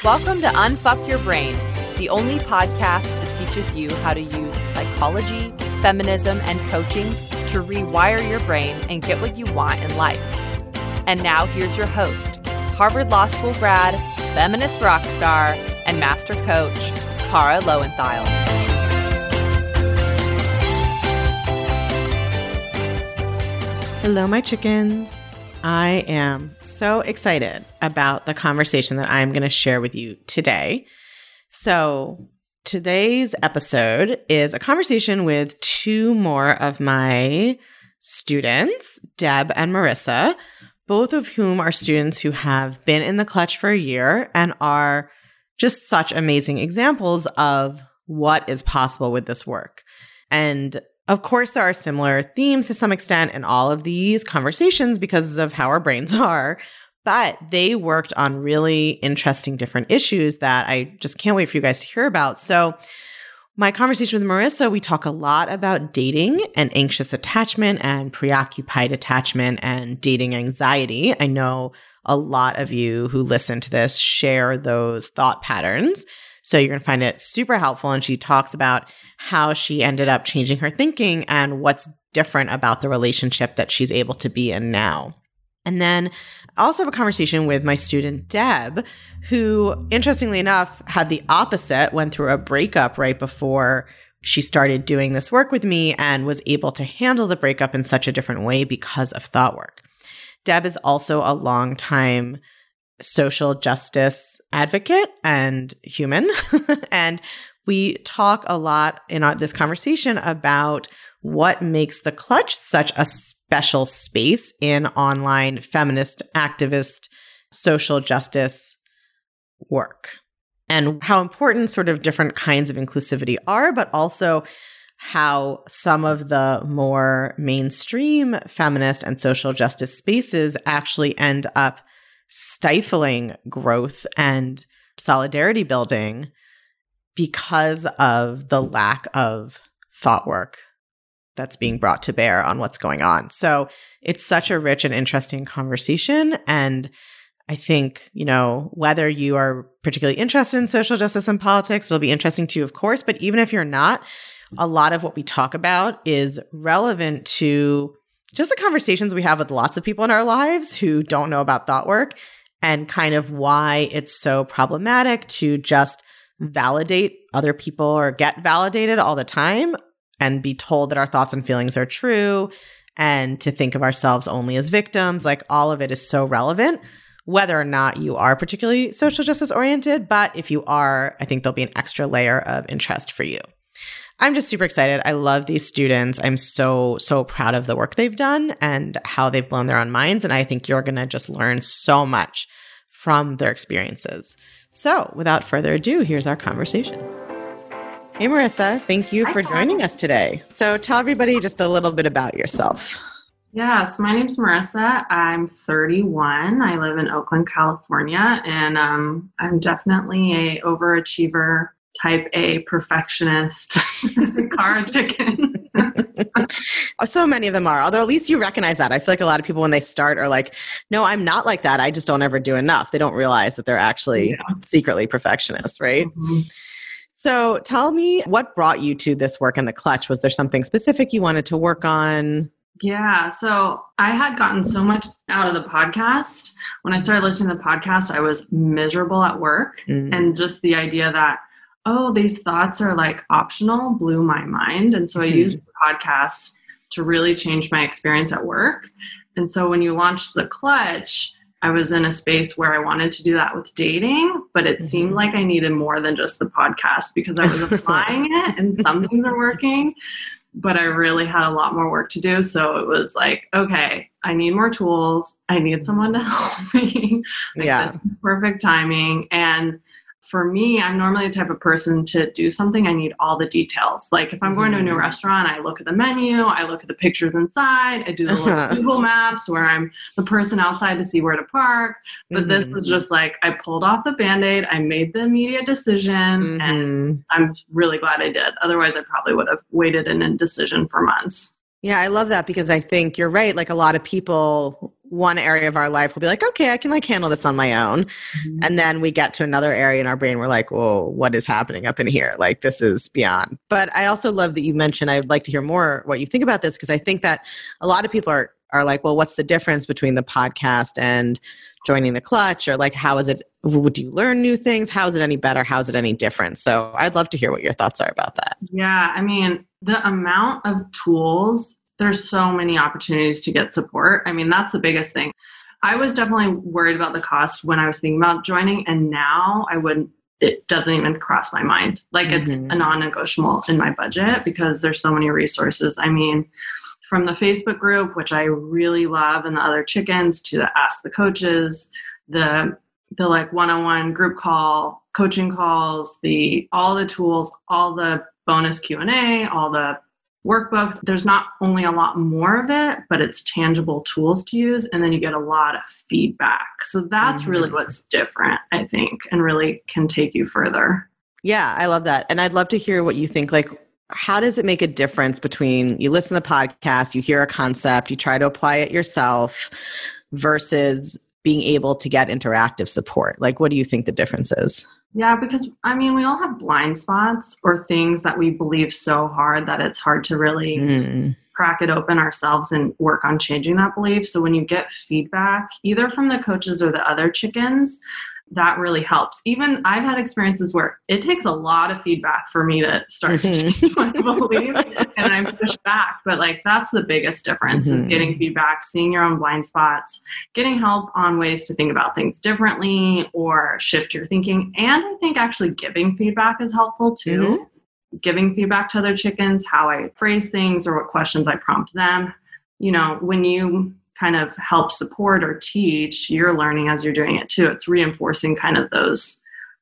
Welcome to Unfuck Your Brain, the only podcast that teaches you how to use psychology, feminism, and coaching to rewire your brain and get what you want in life. And now here's your host, Harvard Law School grad, feminist rock star, and master coach, Kara Loewentheil. Hello, my chickens. I am so excited about the conversation that I'm going to share with you today. So today's episode is a conversation with two more of my students, Deb and Marissa, both of whom are students who have been in the clutch for a year and are just such amazing examples of what is possible with this work. And of course, there are similar themes to some extent in all of these conversations because of how our brains are, but they worked on really interesting different issues that I just can't wait for you guys to hear about. So my conversation with Marissa, we talk a lot about dating and anxious attachment and preoccupied attachment and dating anxiety. I know a lot of you who listen to this share those thought patterns. So you're going to find it super helpful. And she talks about how she ended up changing her thinking and what's different about the relationship that she's able to be in now. And then I also have a conversation with my student, Deb, who, interestingly enough, had the opposite, went through a breakup right before she started doing this work with me and was able to handle the breakup in such a different way because of thought work. Deb is also a longtime social justice advocate and human. And we talk a lot in this conversation about what makes the clutch such a special space in online feminist, activist, social justice work, and how important sort of different kinds of inclusivity are, but also how some of the more mainstream feminist and social justice spaces actually end up stifling growth and solidarity building because of the lack of thought work that's being brought to bear on what's going on. So it's such a rich and interesting conversation. And I think, whether you are particularly interested in social justice and politics, it'll be interesting to you, of course. But even if you're not, a lot of what we talk about is relevant to just the conversations we have with lots of people in our lives who don't know about thought work, and kind of why it's so problematic to just validate other people or get validated all the time and be told that our thoughts and feelings are true, and to think of ourselves only as victims. Like, all of it is so relevant, whether or not you are particularly social justice oriented. But if you are, I think there'll be an extra layer of interest for you. I'm just super excited. I love these students. I'm so, so proud of the work they've done and how they've blown their own minds. And I think you're going to just learn so much from their experiences. So without further ado, here's our conversation. Hey, Marissa, thank you for joining us today. So tell everybody just a little bit about yourself. Yeah, so my name's Marissa. I'm 31. I live in Oakland, California, and I'm definitely a overachiever, type A perfectionist, car chicken. So many of them are, although at least you recognize that. I feel like a lot of people when they start are like, no, I'm not like that. I just don't ever do enough. They don't realize that they're actually secretly perfectionists, right? Mm-hmm. So tell me, what brought you to this work in the clutch? Was there something specific you wanted to work on? Yeah. So I had gotten so much out of the podcast. When I started listening to the podcast, I was miserable at work. And just the idea that, these thoughts are like optional blew my mind. And so I used the podcast to really change my experience at work. And so when you launched the clutch, I was in a space where I wanted to do that with dating, but it seemed like I needed more than just the podcast because I was applying it and some things are working, but I really had a lot more work to do. So it was like, okay, I need more tools. I need someone to help me. This is perfect timing. And for me, I'm normally the type of person to do something, I need all the details. Like if I'm going to a new restaurant, I look at the menu, I look at the pictures inside, I do the little Google Maps where I'm the person outside to see where to park. But this was just like, I pulled off the Band-Aid, I made the immediate decision, and I'm really glad I did. Otherwise, I probably would have waited an indecision for months. Yeah, I love that because I think you're right. Like a lot of people one area of our life, we'll be like, okay, I can like handle this on my own. Mm-hmm. And then we get to another area in our brain. We're like, whoa, what is happening up in here? Like, this is beyond. But I also love that you mentioned, I'd like to hear more what you think about this, because I think that a lot of people are like, well, what's the difference between the podcast and joining the Clutch? Or like, how is it, would you learn new things? How is it any better? How is it any different? So I'd love to hear what your thoughts are about that. Yeah. I mean, the amount of tools, there's so many opportunities to get support. I mean, that's the biggest thing. I was definitely worried about the cost when I was thinking about joining, and now it doesn't even cross my mind. Like it's a non-negotiable in my budget because there's so many resources. I mean, from the Facebook group, which I really love, and the other chickens, to the Ask the Coaches, the like one-on-one group call, coaching calls, all the tools, all the bonus Q&A, all the workbooks. There's not only a lot more of it, but it's tangible tools to use. And then you get a lot of feedback. So that's really what's different, I think, and really can take you further. Yeah, I love that. And I'd love to hear what you think. Like, how does it make a difference between you listen to the podcast, you hear a concept, you try to apply it yourself versus being able to get interactive support? Like, what do you think the difference is? Yeah, because I mean, we all have blind spots or things that we believe so hard that it's hard to really crack it open ourselves and work on changing that belief. So when you get feedback, either from the coaches or the other chickens, that really helps. Even I've had experiences where it takes a lot of feedback for me to start to change my belief, and I push back. But like, that's the biggest difference is getting feedback, seeing your own blind spots, getting help on ways to think about things differently or shift your thinking. And I think actually giving feedback is helpful too. Giving feedback to other chickens, how I phrase things or what questions I prompt them. You know, when you kind of help support or teach, you're learning as you're doing it too. It's reinforcing kind of those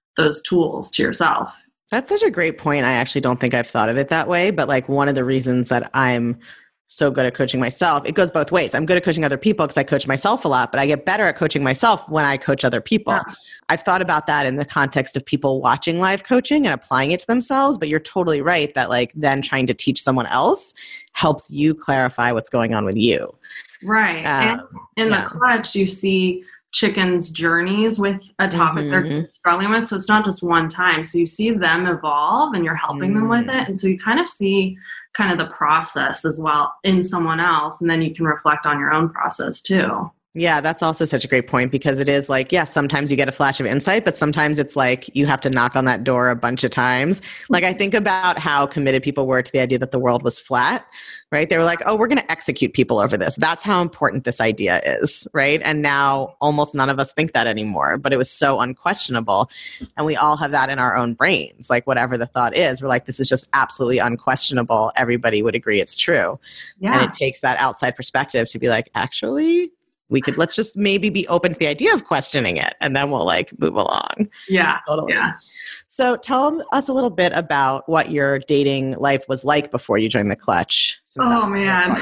tools to yourself. That's such a great point. I actually don't think I've thought of it that way, but like one of the reasons that I'm so good at coaching myself, it goes both ways. I'm good at coaching other people because I coach myself a lot, but I get better at coaching myself when I coach other people. Yeah. I've thought about that in the context of people watching live coaching and applying it to themselves, but you're totally right that like then trying to teach someone else helps you clarify what's going on with you. Right. And in the Clutch, you see chickens' journeys with a topic they're struggling with. So it's not just one time. So you see them evolve and you're helping them with it. And so you kind of see kind of the process as well in someone else. And then you can reflect on your own process too. Yeah, that's also such a great point because it is like, yes, sometimes you get a flash of insight, but sometimes it's like you have to knock on that door a bunch of times. Like I think about how committed people were to the idea that the world was flat, right? They were like, oh, we're going to execute people over this. That's how important this idea is, right? And now almost none of us think that anymore, but it was so unquestionable. And we all have that in our own brains. Like whatever the thought is, we're like, this is just absolutely unquestionable. Everybody would agree it's true. Yeah. And it takes that outside perspective to be like, actually, let's just maybe be open to the idea of questioning it and then we'll like move along. Yeah. Totally. Yeah. So tell us a little bit about what your dating life was like before you joined the Clutch. Oh man.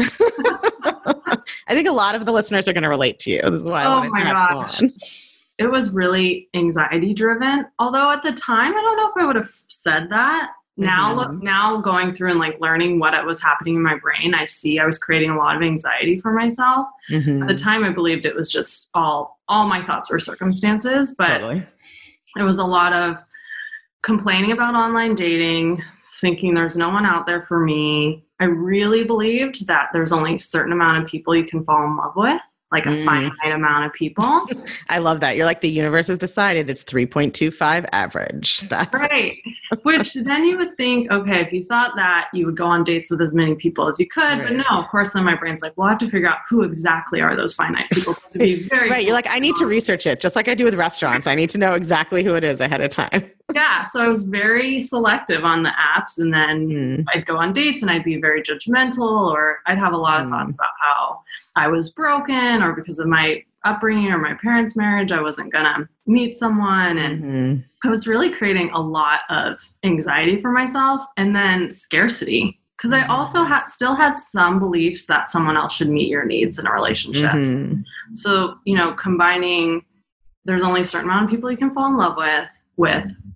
I think a lot of the listeners are going to relate to you. This is why I wanted to have you on. It was really anxiety driven. Although at the time, I don't know if I would have said that. Now going through and like learning what was happening in my brain, I was creating a lot of anxiety for myself. At the time, I believed it was just all my thoughts were circumstances, but it was a lot of complaining about online dating, thinking there's no one out there for me. I really believed that there's only a certain amount of people you can fall in love with. Like a finite amount of people. I love that. You're like, the universe has decided it's 3.25 average. That's right. Which then you would think, okay, if you thought that, you would go on dates with as many people as you could. Right. But no, of course, then my brain's like, well, I have to figure out who exactly are those finite people. So to be very right. You're like, I need to research it. Just like I do with restaurants. I need to know exactly who it is ahead of time. Yeah. So I was very selective on the apps. And then I'd go on dates and I'd be very judgmental, or I'd have a lot of thoughts about how I was broken, or because of my upbringing or my parents' marriage, I wasn't going to meet someone. And I was really creating a lot of anxiety for myself, and then scarcity. Because I also still had some beliefs that someone else should meet your needs in a relationship. So, combining there's only a certain amount of people you can fall in love with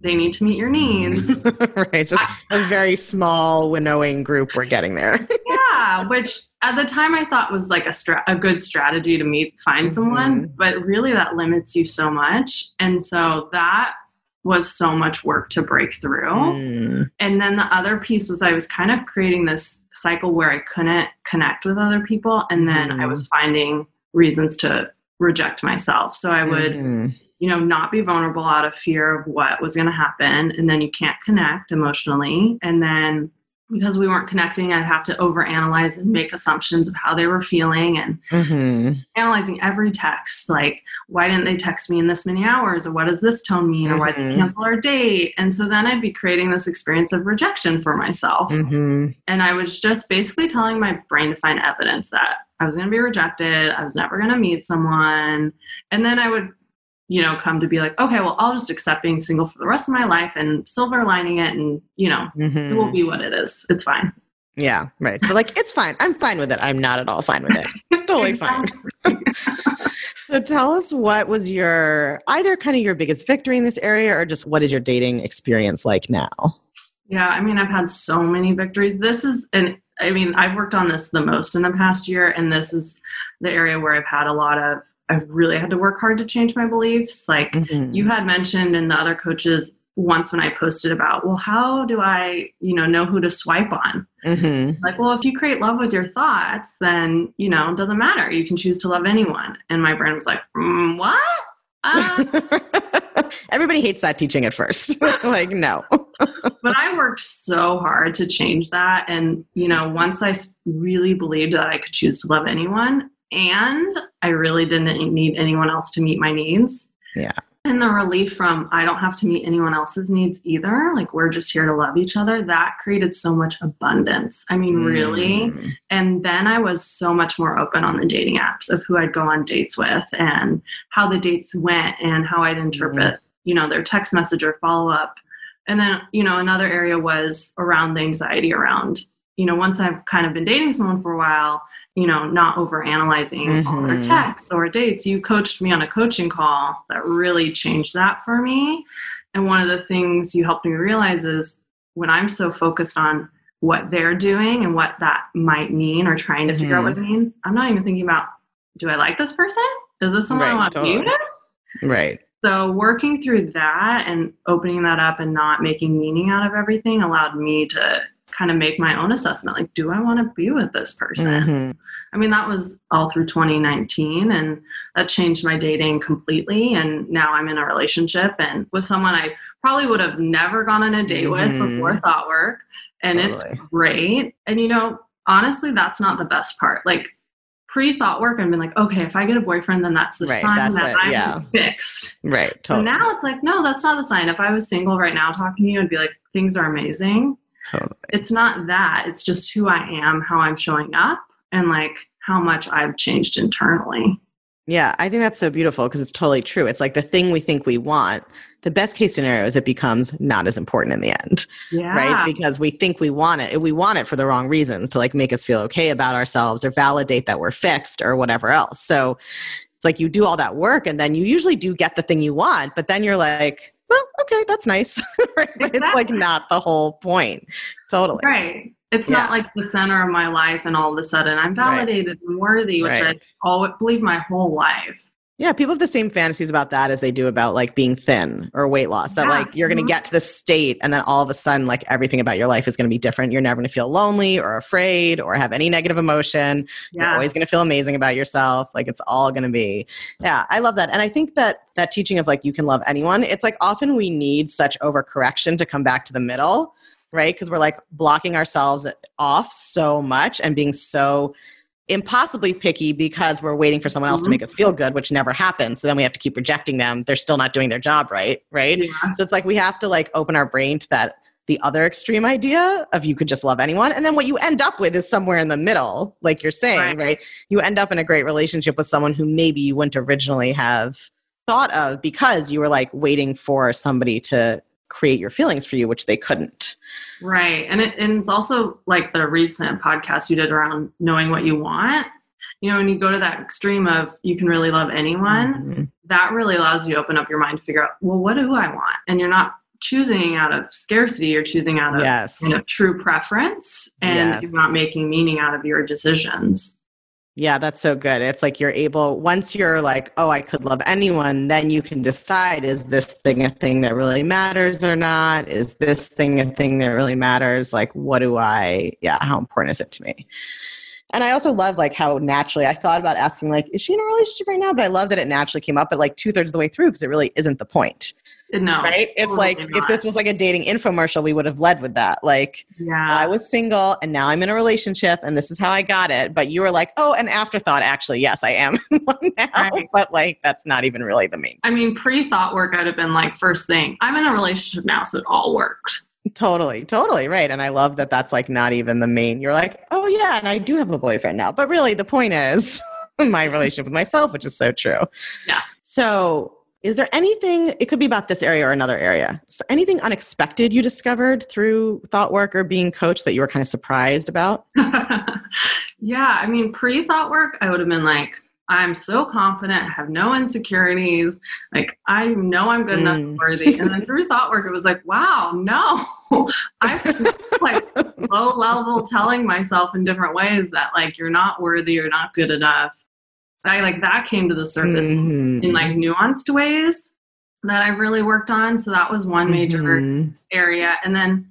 they need to meet your needs. Right. It's just a very small winnowing group we're getting there. Yeah, which at the time I thought was like a good strategy to find someone, but really that limits you so much. And so that was so much work to break through. And then the other piece was I was kind of creating this cycle where I couldn't connect with other people. And then I was finding reasons to reject myself. So I would, not be vulnerable out of fear of what was going to happen. And then you can't connect emotionally. And then because we weren't connecting, I'd have to overanalyze and make assumptions of how they were feeling and analyzing every text. Like, why didn't they text me in this many hours? Or what does this tone mean? Or why did they cancel our date? And so then I'd be creating this experience of rejection for myself. And I was just basically telling my brain to find evidence that I was going to be rejected. I was never going to meet someone. And then I would come to be like, okay, well, I'll just accept being single for the rest of my life and silver lining it. And, it will be what it is. It's fine. Yeah. Right. So like, it's fine. I'm fine with it. I'm not at all fine with it. It's totally fine. So tell us, what was either kind of your biggest victory in this area, or just what is your dating experience like now? Yeah. I mean, I've had so many victories. I've worked on this the most in the past year. And this is the area where I've really had to work hard to change my beliefs. Like you had mentioned, and the other coaches once when I posted about, well, how do I, know who to swipe on? Like, well, if you create love with your thoughts, then, it doesn't matter. You can choose to love anyone. And my brain was like, what? Everybody hates that teaching at first. Like, no. But I worked so hard to change that. And, once I really believed that I could choose to love anyone, and I really didn't need anyone else to meet my needs. Yeah. And the relief from, I don't have to meet anyone else's needs either. Like, we're just here to love each other. That created so much abundance. I mean, really. And then I was so much more open on the dating apps of who I'd go on dates with and how the dates went and how I'd interpret, their text message or follow up. And then, another area was around the anxiety around, once I've kind of been dating someone for a while, not overanalyzing all their texts or dates. You coached me on a coaching call that really changed that for me. And one of the things you helped me realize is when I'm so focused on what they're doing and what that might mean or trying to figure out what it means, I'm not even thinking about, do I like this person? Is this someone I want to be with? Right. So working through that and opening that up and not making meaning out of everything allowed me to kind of make my own assessment. Like, do I want to be with this person? I mean, that was all through 2019, and that changed my dating completely. And now I'm in a relationship and with someone I probably would have never gone on a date with before thought work. And it's great. And, honestly, that's not the best part. Like, pre-thought work, I've been like, okay, if I get a boyfriend, then that's the sign that I'm fixed. Right. And Totally. now it's like, no, that's not the sign. If I was single right now talking to you, I'd be like, things are amazing. Totally. It's not that. It's just who I am, how I'm showing up, and like how much I've changed internally. Yeah, I think that's so beautiful because it's totally true. It's like the thing we think we want, the best case scenario is it becomes not as important in the end, right? Because we think we want it. We want it for the wrong reasons, to like make us feel okay about ourselves or validate that we're fixed or whatever else. So it's like you do all that work and then you usually do get the thing you want, but then you're like, well, okay, that's nice. Right? But it's like not the whole point. Totally. Right. It's not like the center of my life and all of a sudden I'm validated and worthy, which I always believe my whole life. Yeah, people have the same fantasies about that as they do about like being thin or weight loss, that like you're going to get to the state and then all of a sudden like everything about your life is going to be different. You're never going to feel lonely or afraid or have any negative emotion. You're always going to feel amazing about yourself. Like it's all going to be, I love that. And I think that teaching of like you can love anyone, it's like often we need such overcorrection to come back to the middle, right? Because we're like blocking ourselves off so much and being so impossibly picky because we're waiting for someone else to make us feel good, which never happens. So then we have to keep rejecting them. They're still not doing their job right? Yeah. So it's like we have to like open our brain to that, the other extreme idea of you could just love anyone. And then what you end up with is somewhere in the middle, like you're saying, right? You end up in a great relationship with someone who maybe you wouldn't originally have thought of because you were like waiting for somebody to create your feelings for you, which they couldn't. Right. And it's also like the recent podcast you did around knowing what you want. You know, when you go to that extreme of you can really love anyone, that really allows you to open up your mind to figure out, well, what do I want? And you're not choosing out of scarcity. You're choosing out of Yes. kind of true preference, and Yes. you're not making meaning out of your decisions. Yeah, that's so good. It's like you're able, once you're like, oh, I could love anyone, then you can decide, is this thing a thing that really matters or not? Is this thing a thing that really matters? Like, how important is it to me? And I also love like how naturally I thought about asking, like, is she in a relationship right now? But I love that it naturally came up at like 2/3 of the way through, because it really isn't the point. No, right? It's totally like, not. if this was like a dating infomercial, we would have led with that. Like, I was single and now I'm in a relationship and this is how I got it. But you were like, oh, an afterthought, actually, yes, I am one now. Right. But like, that's not even really the main. I mean, pre-thought work, I'd have been like, first thing, I'm in a relationship now, so it all worked. Totally right. And I love that that's like not even the main. You're like, oh yeah, and I do have a boyfriend now. But really the point is my relationship with myself, which is so true. Yeah. So is there anything, it could be about this area or another area, so anything unexpected you discovered through thought work or being coached that you were kind of surprised about? Yeah. I mean, pre-thought work, I would have been like, I'm so confident, I have no insecurities. Like, I know I'm good enough and worthy. And then through thought work, it was like, wow, no. I'm like low level telling myself in different ways that like, you're not worthy, you're not good enough. That came to the surface in like nuanced ways that I really worked on. So that was one major area. And then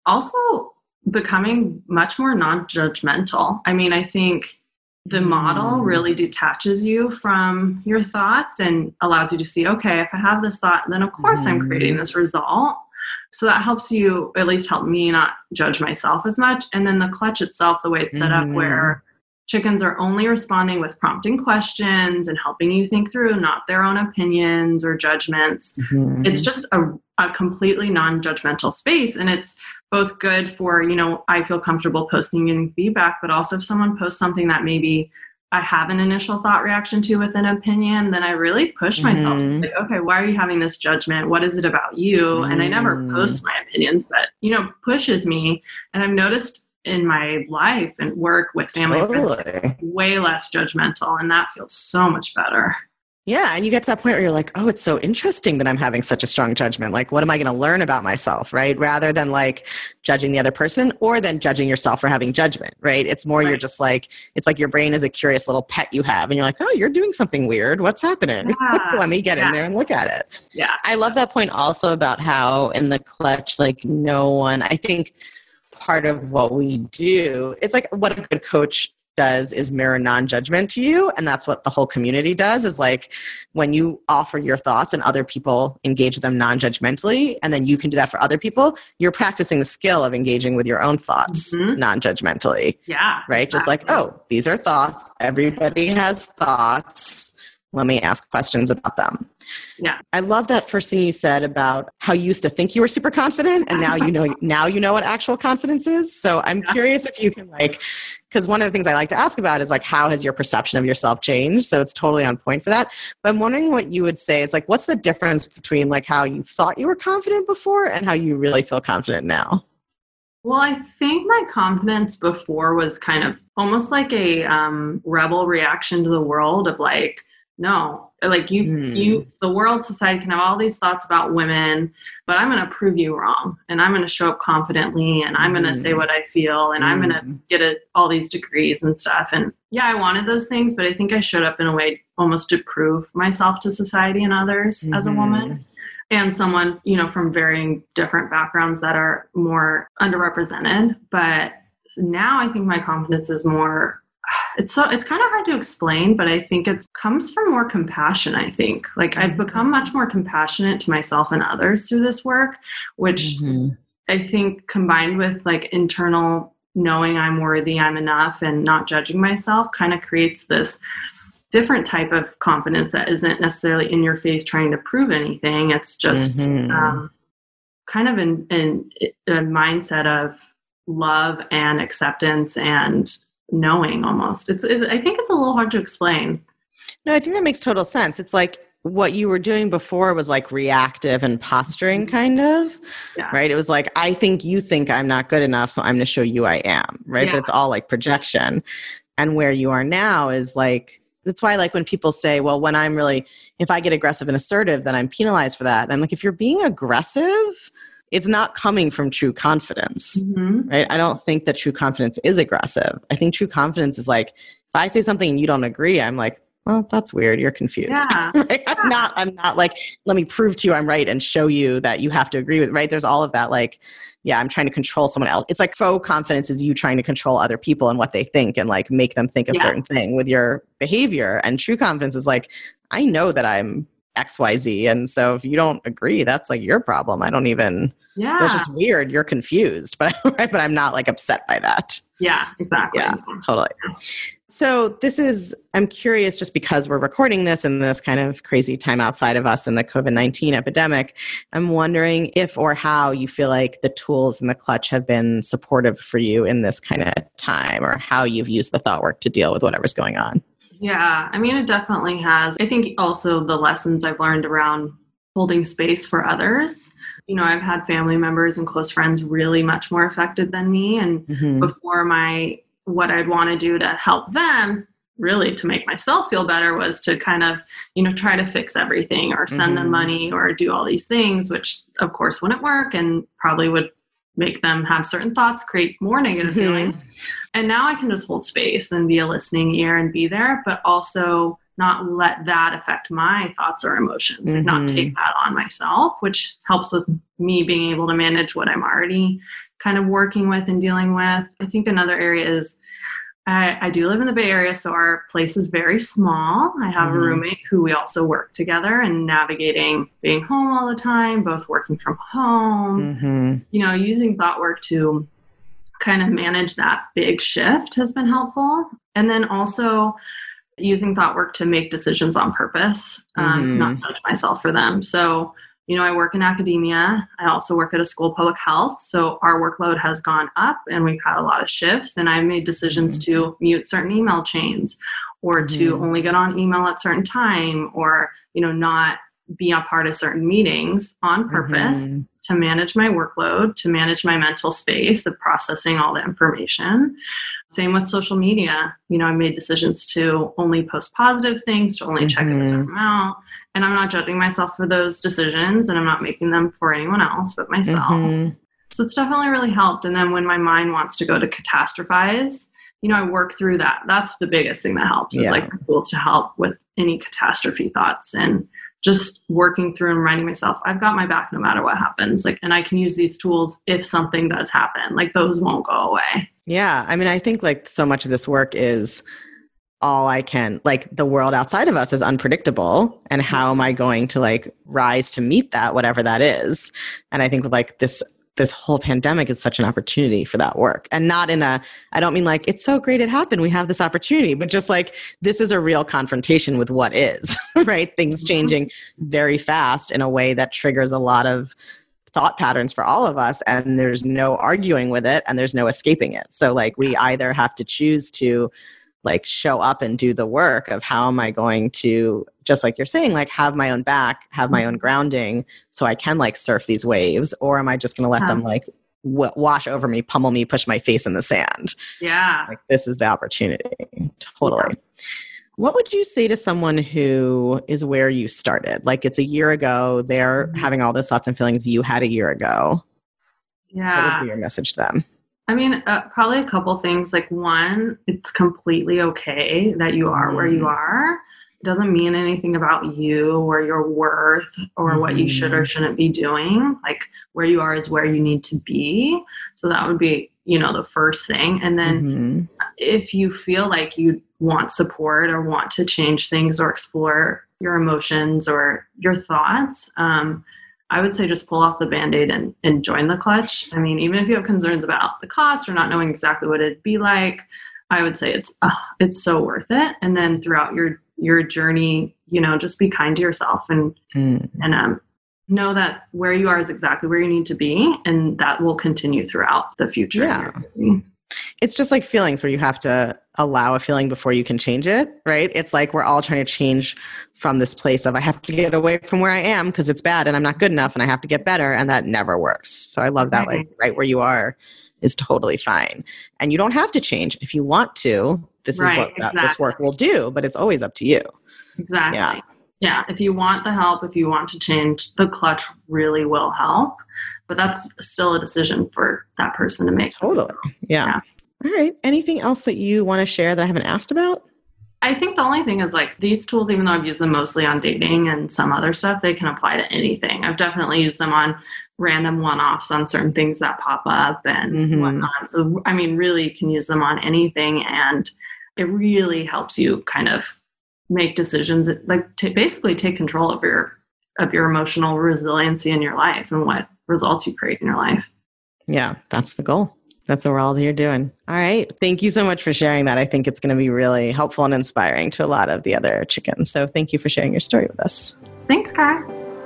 also becoming much more non-judgmental. I mean, I think the model really detaches you from your thoughts and allows you to see, okay, if I have this thought, then of course I'm creating this result. So that helps you, at least help me, not judge myself as much. And then the clutch itself, the way it's set up, where chickens are only responding with prompting questions and helping you think through, not their own opinions or judgments. It's just a completely non-judgmental space. And it's both good for, I feel comfortable posting and getting feedback, but also if someone posts something that maybe I have an initial thought reaction to with an opinion, then I really push myself. Like, okay, why are you having this judgment? What is it about you? And I never post my opinions, but, pushes me. And I've noticed in my life and work with family friends, way less judgmental, and that feels so much better. Yeah, and you get to that point where you're like, oh, it's so interesting that I'm having such a strong judgment. Like, what am I going to learn about myself, right? Rather than like judging the other person or then judging yourself for having judgment, right? It's more you're just like, it's like your brain is a curious little pet you have and you're like, oh, you're doing something weird. What's happening? Let me get in there and look at it. Yeah. I love that point also about how in the clutch, like I think part of what we do, it's like what a good coach does is mirror non-judgment to you. And that's what the whole community does, is like when you offer your thoughts and other people engage with them non-judgmentally, and then you can do that for other people, you're practicing the skill of engaging with your own thoughts non-judgmentally. Yeah. Right? Exactly. Just like, oh, these are thoughts. Everybody has thoughts. Let me ask questions about them. Yeah. I love that first thing you said about how you used to think you were super confident and now you know what actual confidence is. So I'm curious if you can because one of the things I like to ask about is like, how has your perception of yourself changed? So it's totally on point for that. But I'm wondering what you would say is like, what's the difference between like how you thought you were confident before and how you really feel confident now? Well, I think my confidence before was kind of almost like a rebel reaction to the world of like, no, like the world, society can have all these thoughts about women, but I'm going to prove you wrong. And I'm going to show up confidently and I'm going to say what I feel and I'm going to get all these degrees and stuff. And yeah, I wanted those things, but I think I showed up in a way almost to prove myself to society and others as a woman and someone, from varying different backgrounds that are more underrepresented. But now I think my confidence is more, it's kind of hard to explain, but I think it comes from more compassion. I think like I've become much more compassionate to myself and others through this work, which I think combined with like internal knowing I'm worthy, I'm enough, and not judging myself kind of creates this different type of confidence that isn't necessarily in your face trying to prove anything. It's just kind of in a mindset of love and acceptance and knowing almost. I think it's a little hard to explain. No, I think that makes total sense. It's like what you were doing before was like reactive and posturing kind of, right? It was like, I think you think I'm not good enough, so I'm going to show you I am, right? But it's all like projection. And where you are now is like That's why like when people say, well, if I get aggressive and assertive, then I'm penalized for that. And I'm like, if you're being aggressive, it's not coming from true confidence, right? I don't think that true confidence is aggressive. I think true confidence is like, if I say something and you don't agree, I'm like, well, that's weird. You're confused. Yeah. Right? I'm not like, let me prove to you I'm right and show you that you have to agree with, right? There's all of that. Like, yeah, I'm trying to control someone else. It's like faux confidence is you trying to control other people and what they think and like make them think a certain thing with your behavior. And true confidence is like, I know that I'm XYZ. And so if you don't agree, that's like your problem. I don't even, that's just weird. You're confused, but I'm not like upset by that. Yeah, exactly. Yeah, totally. So I'm curious, just because we're recording this in this kind of crazy time outside of us in the COVID-19 epidemic, I'm wondering if or how you feel like the tools in the Clutch have been supportive for you in this kind of time, or how you've used the thought work to deal with whatever's going on. Yeah, I mean, it definitely has. I think also the lessons I've learned around holding space for others. You know, I've had family members and close friends really much more affected than me. And before what I'd want to do to help them, really to make myself feel better, was to kind of, you know, try to fix everything or send them money or do all these things, which of course wouldn't work and probably would make them have certain thoughts, create more negative feeling. And now I can just hold space and be a listening ear and be there, but also not let that affect my thoughts or emotions and not take that on myself, which helps with me being able to manage what I'm already kind of working with and dealing with. I think another area is I do live in the Bay Area, so our place is very small. I have a roommate who we also work together and navigating being home all the time, both working from home, you know, using thought work to kind of manage that big shift has been helpful. And then also using thought work to make decisions on purpose, not judge myself for them. So, you know, I work in academia. I also work at a school of public health. So our workload has gone up and we've had a lot of shifts, and I've made decisions to mute certain email chains or to only get on email at certain time, or, you know, not be a part of certain meetings on purpose to manage my workload, to manage my mental space of processing all the information. Same with social media. You know, I made decisions to only post positive things, to only check a certain amount. And I'm not judging myself for those decisions, and I'm not making them for anyone else but myself. So it's definitely really helped. And then when my mind wants to go to catastrophize, you know, I work through that. That's the biggest thing that helps, is like the tools to help with any catastrophe thoughts, and just working through and reminding myself, I've got my back no matter what happens. Like, and I can use these tools if something does happen. Like, those won't go away. Yeah. I mean, I think like so much of this work is like the world outside of us is unpredictable. And how am I going to like rise to meet that, whatever that is? And I think with like this whole pandemic is such an opportunity for that work. And not I don't mean like, it's so great it happened, we have this opportunity, but just like, this is a real confrontation with what is, right? Things changing very fast in a way that triggers a lot of thought patterns for all of us, and there's no arguing with it and there's no escaping it. So like, we either have to choose to like show up and do the work of how am I going to, just like you're saying, like have my own back, have my own grounding so I can like surf these waves, or am I just going to let them like wash over me, pummel me, push my face in the sand? Yeah. Like, this is the opportunity. Totally. Yeah. What would you say to someone who is where you started? Like, it's a year ago, they're having all those thoughts and feelings you had a year ago. Yeah. What would be your message to them? I mean, probably a couple things. Like, one, it's completely okay that you are where you are. It doesn't mean anything about you or your worth or what you should or shouldn't be doing. Like, where you are is where you need to be. So that would be, you know, the first thing. And then if you feel like you want support or want to change things or explore your emotions or your thoughts, I would say just pull off the Band-Aid and join the Clutch. I mean, even if you have concerns about the cost or not knowing exactly what it'd be like, I would say it's so worth it. And then throughout your journey, you know, just be kind to yourself and know that where you are is exactly where you need to be, and that will continue throughout the future. Yeah. It's just like feelings where you have to allow a feeling before you can change it, right? It's like we're all trying to change from this place of I have to get away from where I am because it's bad and I'm not good enough and I have to get better, and that never works. So I love that, like right where you are is totally fine. And you don't have to change. If you want to, this is what this work will do, but it's always up to you. Exactly. Yeah. If you want the help, if you want to change, the clutch really will help, but that's still a decision for that person to make. Totally. Yeah. All right. Anything else that you want to share that I haven't asked about? I think the only thing is like these tools, even though I've used them mostly on dating and some other stuff, they can apply to anything. I've definitely used them on random one-offs on certain things that pop up and whatnot. So, I mean, really you can use them on anything, and it really helps you kind of make decisions, like basically take control of your emotional resiliency in your life and what results you create in your life. Yeah, that's the goal. That's what we're all here doing. All right. Thank you so much for sharing that. I think it's going to be really helpful and inspiring to a lot of the other chickens. So thank you for sharing your story with us. Thanks, Kai.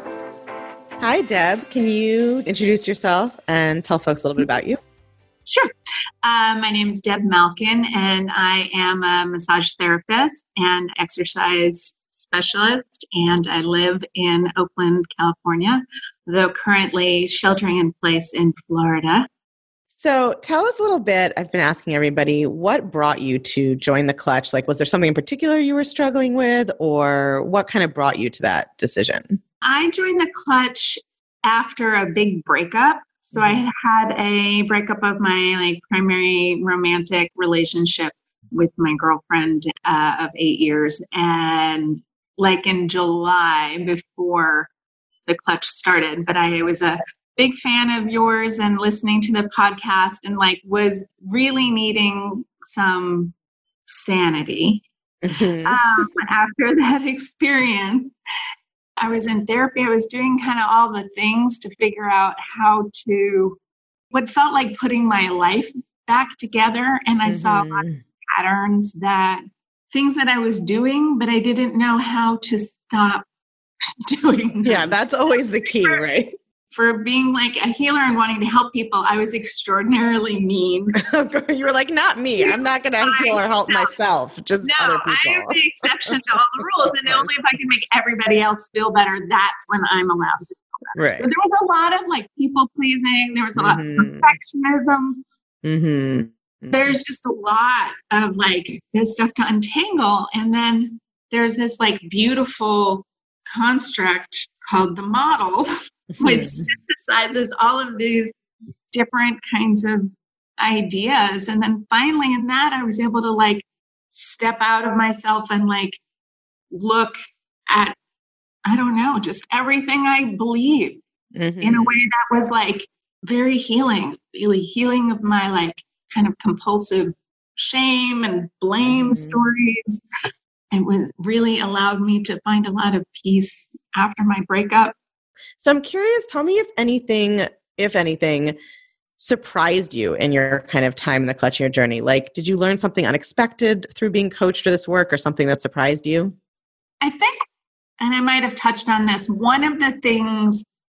Hi, Deb. Can you introduce yourself and tell folks a little bit about you? Sure. My name is Deb Malkin, and I am a massage therapist and exercise specialist, and I live in Oakland, California, though currently sheltering in place in Florida. So tell us a little bit, I've been asking everybody, what brought you to join the Clutch? Like, was there something in particular you were struggling with, or what kind of brought you to that decision? I joined the Clutch after a big breakup. So I had a breakup of my primary romantic relationship with my girlfriend of 8 years. And in July, before the Clutch started, but I was a big fan of yours and listening to the podcast and was really needing some sanity. After that experience, I was in therapy. I was doing kind of all the things to figure out what felt like putting my life back together. And I saw a lot of patterns, things that I was doing, but I didn't know how to stop doing them. Yeah, that's always the key, right? For being a healer and wanting to help people, I was extraordinarily mean. You were like, not me. I'm not going to heal or help myself, just other people. I am the exception to all the rules. And only if I can make everybody else feel better, that's when I'm allowed to feel better. Right. So there was a lot of people pleasing. There was a lot of perfectionism. There's just a lot of this stuff to untangle. And then there's this beautiful construct called the model, which synthesizes all of these different kinds of ideas. And then finally in that, I was able to step out of myself and look at, I don't know, just everything I believe in a way that was very healing, really healing of my kind of compulsive shame and blame stories. It was really allowed me to find a lot of peace after my breakup. So I'm curious, tell me if anything, surprised you in your kind of time in the Clutch, your journey. Did you learn something unexpected through being coached or this work, or something that surprised you? I think, and I might have touched on this, one thing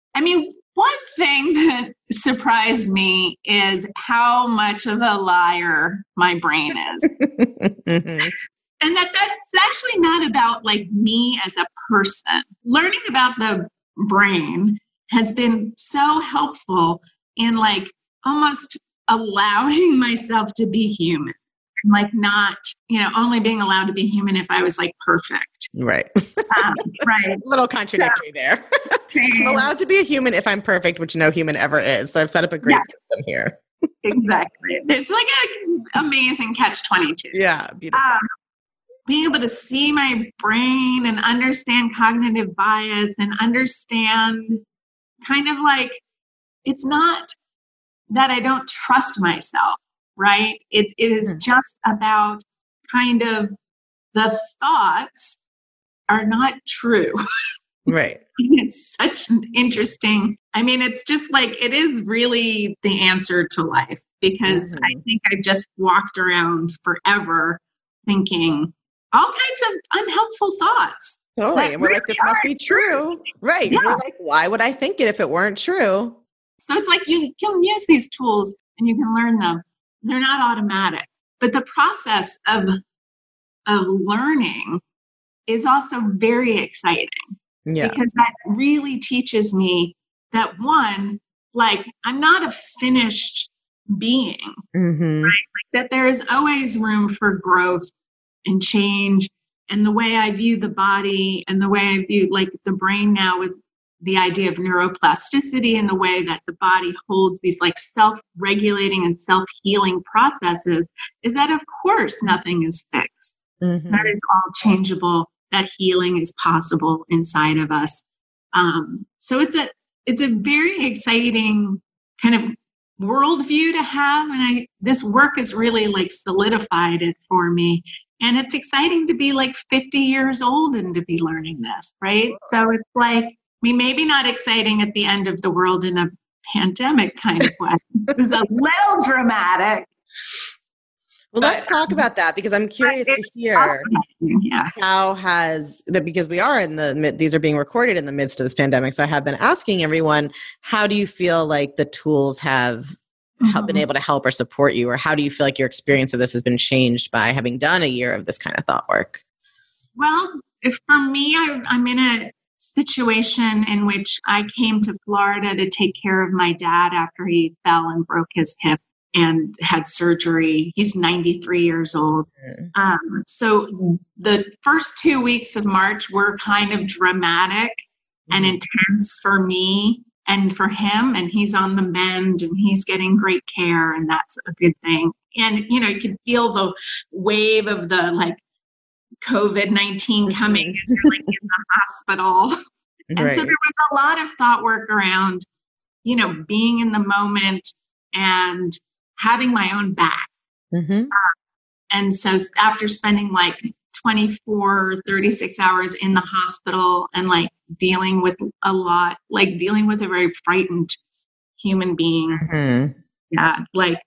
that surprised me is how much of a liar my brain is. And that's actually not about me as a person. Learning about the brain has been so helpful in almost allowing myself to be human. Not, only being allowed to be human if I was perfect. Right. Right. A little contradictory there. I'm allowed to be a human if I'm perfect, which no human ever is. So I've set up a great system here. Exactly. It's an amazing catch-22. Yeah. Beautiful. Being able to see my brain and understand cognitive bias and understand kind of it's not that I don't trust myself, right? It is just about kind of the thoughts are not true. Right. It's such an interesting, it's just it is really the answer to life, because I think I've just walked around forever thinking all kinds of unhelpful thoughts. Totally. And we're this must be true. Right. Yeah. We're why would I think it if it weren't true? So it's you can use these tools and you can learn them. They're not automatic. But the process of learning is also very exciting. Yeah. Because that really teaches me that one, I'm not a finished being, Mm-hmm. right? Like that there is always room for growth and change. And the way I view the body and the way I view like the brain now with the idea of neuroplasticity and the way that the body holds these like self-regulating and self-healing processes is that of course nothing is fixed. Mm-hmm. That is all changeable. That healing is possible inside of us. So it's a very exciting kind of worldview to have. And this work has really like solidified it for me. And it's exciting to be like 50 years old and to be learning this, right? So it's like, maybe not exciting at the end of the world in a pandemic kind of way. It was a little dramatic. Well, let's talk about that because I'm curious to hear how because we are these are being recorded in the midst of this pandemic. So I have been asking everyone, how do you feel like the tools have been able to help or support you? Or how do you feel like your experience of this has been changed by having done a year of this kind of thought work? Well, for me, I'm in a situation in which I came to Florida to take care of my dad after he fell and broke his hip and had surgery. He's 93 years old. So the first 2 weeks of March were kind of dramatic and intense for me and for him. And he's on the mend and he's getting great care. And that's a good thing. And, you could feel the wave of the like COVID-19 coming as you're like in the hospital. And so there was a lot of thought work around, being in the moment and having my own back. And so after spending like 24, 36 hours in the hospital and like dealing with a very frightened human being. Yeah. Like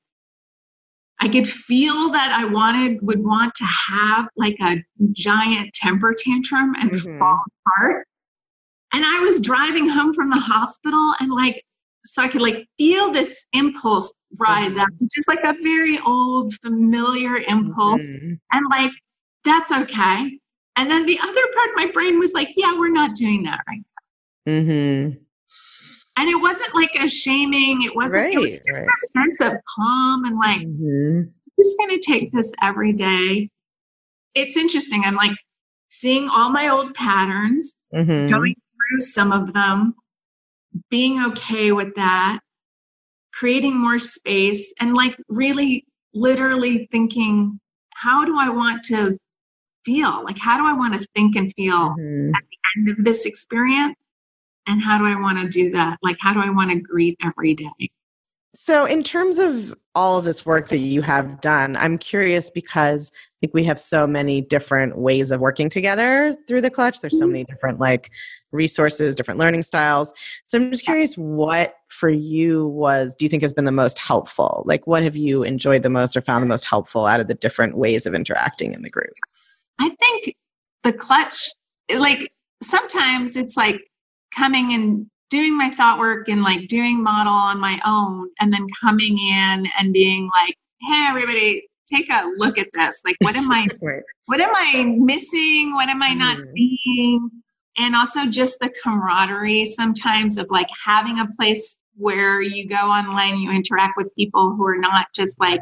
I could feel that I would want to have like a giant temper tantrum and fall apart. And I was driving home from the hospital and like, so I could like feel this impulse rise up, which is like a very old familiar impulse. And like, that's okay. And then the other part of my brain was like, yeah, we're not doing that right now. And it wasn't like a shaming. It wasn't, it was just a sense of calm and like, I'm just going to take this every day. It's interesting. I'm like seeing all my old patterns, going through some of them, being okay with that, creating more space and like really literally thinking, how do I want to feel? Like, how do I want to think and feel at the end of this experience? And how do I want to do that? Like, how do I want to greet every day? So in terms of all of this work that you have done, I'm curious because I think we have so many different ways of working together through the Clutch. There's so many different like resources, different learning styles. So I'm just curious what for you do you think has been the most helpful? Like what have you enjoyed the most or found the most helpful out of the different ways of interacting in the group? I think the Clutch, like sometimes it's like coming and doing my thought work and like doing model on my own and then coming in and being like, hey, everybody, take a look at this. Like, what am I, what am I missing? What am I not seeing? And also just the camaraderie sometimes of like having a place where you go online, you interact with people who are not just like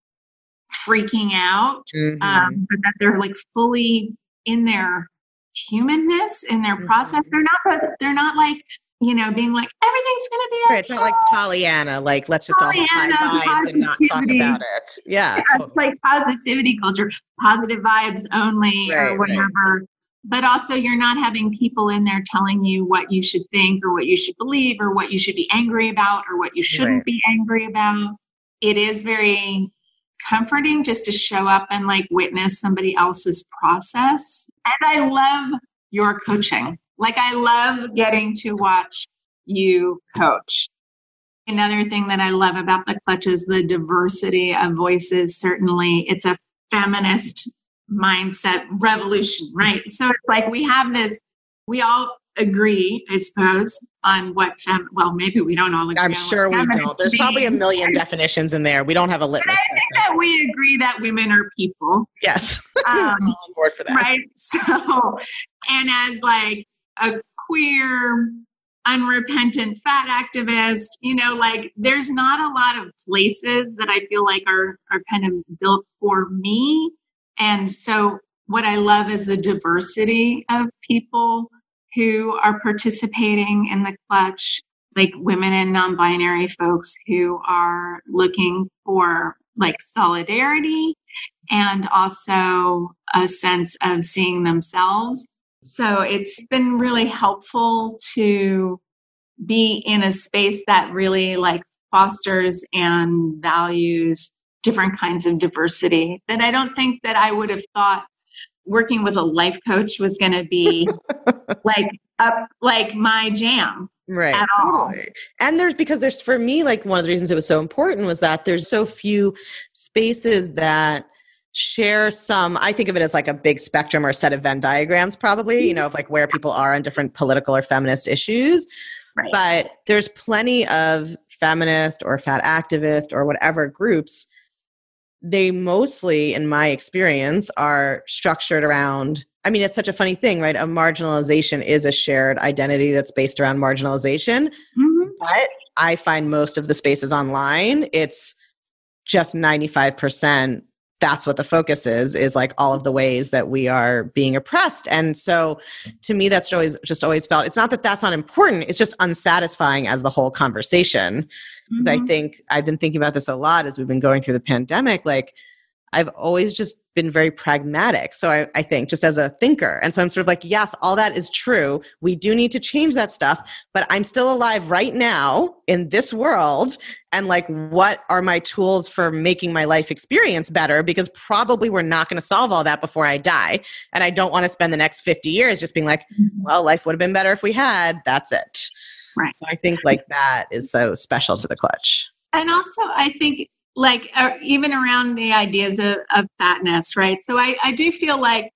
freaking out, but that they're like fully in their humanness, in their process. They're not like, being like, everything's going to be okay. It's not like Pollyanna, like, let's just all have high vibes and not talk about it. Yeah, totally. It's like positivity culture, positive vibes only or whatever. But also you're not having people in there telling you what you should think or what you should believe or what you should be angry about or what you shouldn't be angry about. It is very comforting just to show up and like witness somebody else's process. And I love your coaching. Like I love getting to watch you coach. Another thing that I love about the Clutch is the diversity of voices. Certainly it's a feminist mindset revolution, right? So it's like we all agree, I suppose, on what well, maybe we don't all agree. I'm sure we don't. There's probably a million definitions in there. We don't have a litmus test. I think that we agree that women are people. Yes. I'm on board for that. Right. So, and as like a queer, unrepentant fat activist, like there's not a lot of places that I feel like are kind of built for me. And so what I love is the diversity of people who are participating in the clutch, like women and non-binary folks who are looking for like solidarity and also a sense of seeing themselves. So it's been really helpful to be in a space that really like fosters and values different kinds of diversity that I don't think that I would have thought working with a life coach was going to be like my jam. Right. Totally. And because there's, for me, like one of the reasons it was so important was that there's so few spaces that share I think of it as like a big spectrum or a set of Venn diagrams, probably, of like where people are on different political or feminist issues. Right. But there's plenty of feminist or fat activist or whatever groups. They mostly, in my experience, are structured around, it's such a funny thing, right? A marginalization is a shared identity that's based around marginalization. Mm-hmm. But I find most of the spaces online, it's just 95%. That's what the focus is like all of the ways that we are being oppressed. And so to me, that's always felt, it's not that that's not important. It's just unsatisfying as the whole conversation. Because I think I've been thinking about this a lot as we've been going through the pandemic. Like I've always just been very pragmatic. So I think just as a thinker. And so I'm sort of like, yes, all that is true. We do need to change that stuff, but I'm still alive right now in this world. And like, what are my tools for making my life experience better? Because probably we're not going to solve all that before I die. And I don't want to spend the next 50 years just being like, well, life would have been better if we had. That's it. Right. So I think like that is so special to the clutch. And also I think like even around the ideas of fatness, right? So I do feel like,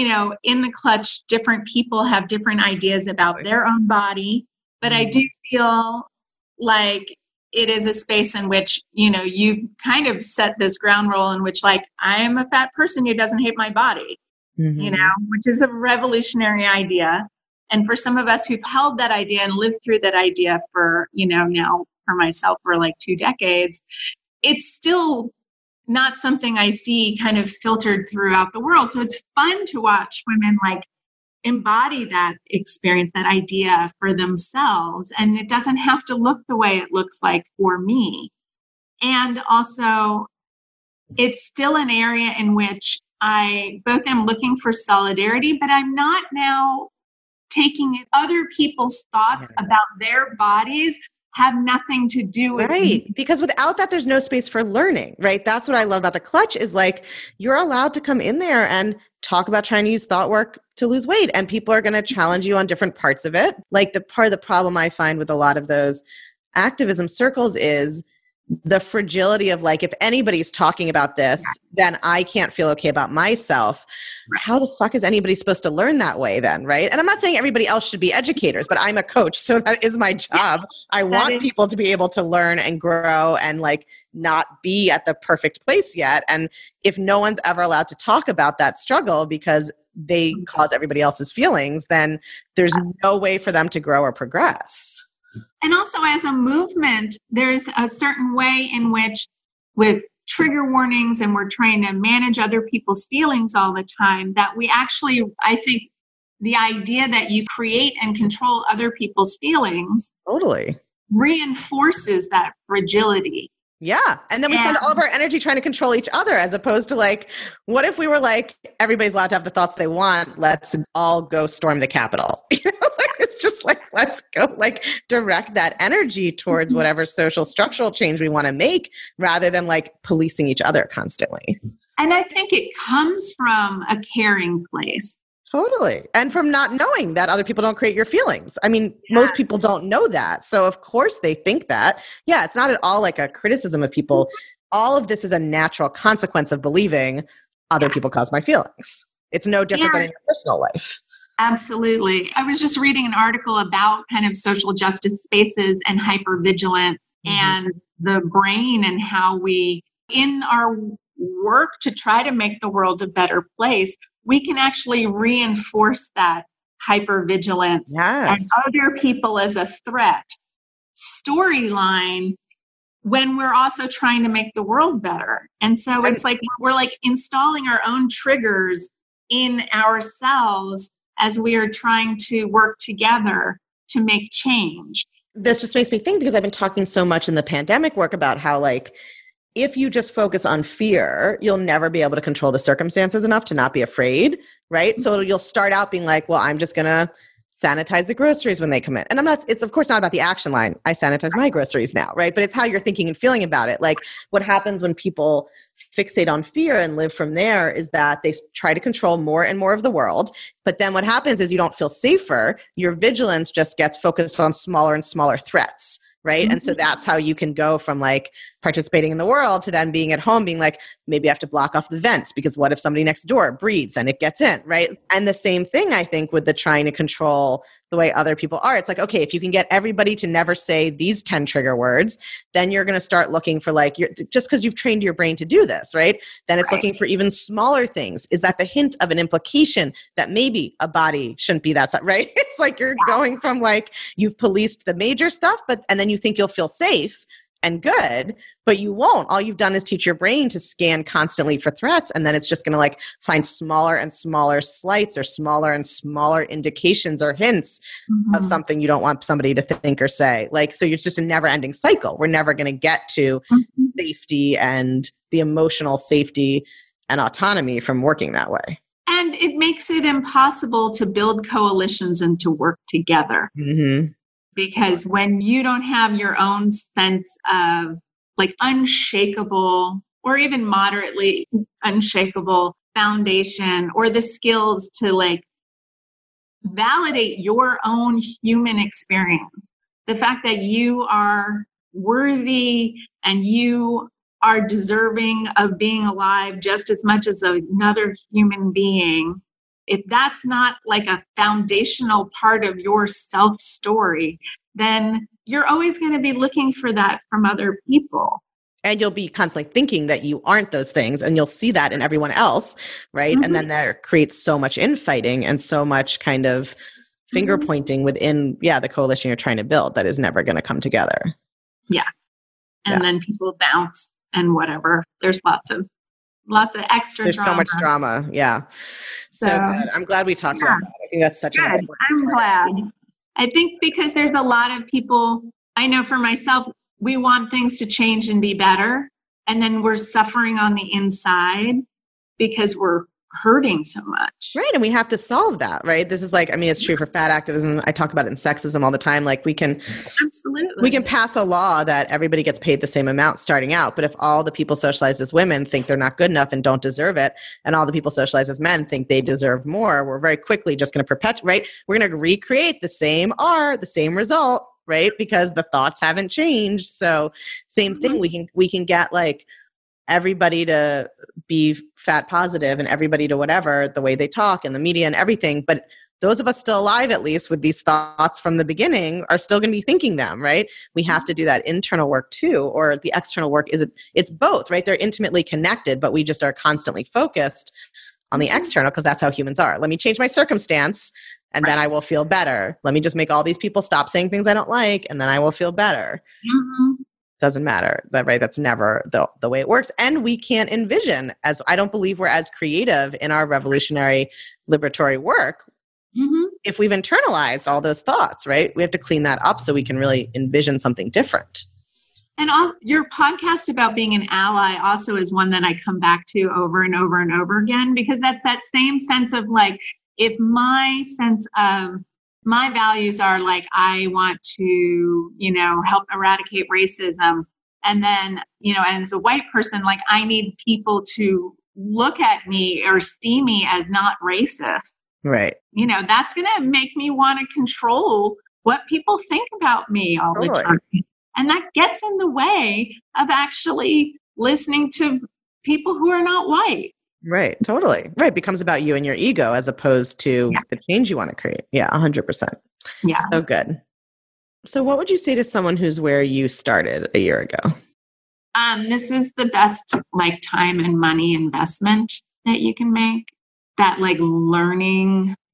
in the clutch, different people have different ideas about their own body, but I do feel like it is a space in which, you kind of set this ground rule in which like, I am a fat person who doesn't hate my body, which is a revolutionary idea. And for some of us who've held that idea and lived through that idea for, now for myself for like 2 decades, it's still not something I see kind of filtered throughout the world. So it's fun to watch women like embody that experience, that idea for themselves. And it doesn't have to look the way it looks like for me. And also, it's still an area in which I both am looking for solidarity, but I'm not now taking other people's thoughts about their bodies have nothing to do with me. Because without that, there's no space for learning, right? That's what I love about the clutch is like, you're allowed to come in there and talk about trying to use thought work to lose weight. And people are going to challenge you on different parts of it. Like the part of the problem I find with a lot of those activism circles is the fragility of like, if anybody's talking about this, then I can't feel okay about myself. How the fuck is anybody supposed to learn that way then, right? And I'm not saying everybody else should be educators, but I'm a coach, so that is my job. I want people to be able to learn and grow and like not be at the perfect place yet. And if no one's ever allowed to talk about that struggle because they cause everybody else's feelings, then there's no way for them to grow or progress. And also as a movement, there's a certain way in which with trigger warnings and we're trying to manage other people's feelings all the time that we actually, I think the idea that you create and control other people's feelings totally reinforces that fragility. Yeah. And then we spend all of our energy trying to control each other as opposed to like, what if we were like, everybody's allowed to have the thoughts they want. Let's all go storm the Capitol. It's just like, let's go like direct that energy towards whatever social structural change we want to make rather than like policing each other constantly. And I think it comes from a caring place. Totally. And from not knowing that other people don't create your feelings. I mean, most people don't know that. So of course they think that. Yeah, it's not at all like a criticism of people. All of this is a natural consequence of believing other people cause my feelings. It's no different than in your personal life. Absolutely. I was just reading an article about kind of social justice spaces and hypervigilance and the brain and how we, in our work to try to make the world a better place, we can actually reinforce that hypervigilance and other people as a threat storyline when we're also trying to make the world better. And so it's like we're like installing our own triggers in ourselves as we are trying to work together to make change. This just makes me think, because I've been talking so much in the pandemic work about how, like, if you just focus on fear, you'll never be able to control the circumstances enough to not be afraid, right? So you'll start out being like, well, I'm just going to sanitize the groceries when they come in. And it's of course not about the action line. I sanitize my groceries now, right? But it's how you're thinking and feeling about it. Like, what happens when people fixate on fear and live from there is that they try to control more and more of the world. But then what happens is you don't feel safer. Your vigilance just gets focused on smaller and smaller threats, right? And so that's how you can go from like participating in the world to then being at home, being like, maybe I have to block off the vents because what if somebody next door breathes and it gets in, right? And the same thing, I think, with the trying to control the way other people are. It's like, okay, if you can get everybody to never say these 10 trigger words, then you're going to start looking for like, just because you've trained your brain to do this, right? Then it's looking for even smaller things. Is that the hint of an implication that maybe a body shouldn't be that size, right? It's like you're going from like, you've policed the major stuff, and then you think you'll feel safe and good, but you won't. All you've done is teach your brain to scan constantly for threats. And then it's just going to like find smaller and smaller slights or smaller and smaller indications or hints of something you don't want somebody to think or say. Like, so it's just a never ending cycle. We're never going to get to safety and the emotional safety and autonomy from working that way. And it makes it impossible to build coalitions and to work together. Because when you don't have your own sense of like unshakable or even moderately unshakable foundation or the skills to like validate your own human experience, the fact that you are worthy and you are deserving of being alive just as much as another human being, if that's not like a foundational part of your self story, then you're always going to be looking for that from other people. And you'll be constantly thinking that you aren't those things, and you'll see that in everyone else, right? And then that creates so much infighting and so much kind of finger pointing within, the coalition you're trying to build that is never going to come together. And then people bounce and whatever. There's lots of extra There's drama. so much drama. Yeah. So good. I'm glad we talked about that. I think that's such good. an important I'm part. glad. I think because there's a lot of people, I know for myself, we want things to change and be better. And then we're suffering on the inside because we're hurting so much. Right. And we have to solve that, right? This is like, I mean, it's true for fat activism. I talk about it in sexism all the time. Like we can pass a law that everybody gets paid the same amount starting out. But if all the people socialized as women think they're not good enough and don't deserve it, and all the people socialized as men think they deserve more, we're very quickly just going to perpetuate, right? We're going to recreate the same the same result, right? Because the thoughts haven't changed. So same thing, we can get like everybody to be fat positive and everybody to whatever, the way they talk and the media and everything. But those of us still alive, at least with these thoughts from the beginning, are still going to be thinking them, right? We have to do that internal work too, or the external work it's both, right? They're intimately connected, but we just are constantly focused on the external because that's how humans are. Let me change my circumstance and then I will feel better. Let me just make all these people stop saying things I don't like and then I will feel better. Doesn't matter, right? That's never the way it works. And we can't envision, I don't believe we're as creative in our revolutionary liberatory work if we've internalized all those thoughts, right? We have to clean that up so we can really envision something different. And your podcast about being an ally also is one that I come back to over and over and over again, because that's that same sense of like, if my sense of my values are like, I want to, help eradicate racism. And then, as a white person, like I need people to look at me or see me as not racist. Right. That's going to make me want to control what people think about me all the time. And that gets in the way of actually listening to people who are not white. Right. Totally. Right. It becomes about you and your ego as opposed to the change you want to create. Yeah. 100%. Yeah. So good. So what would you say to someone who's where you started a year ago? This is the best like time and money investment that you can make. That like learning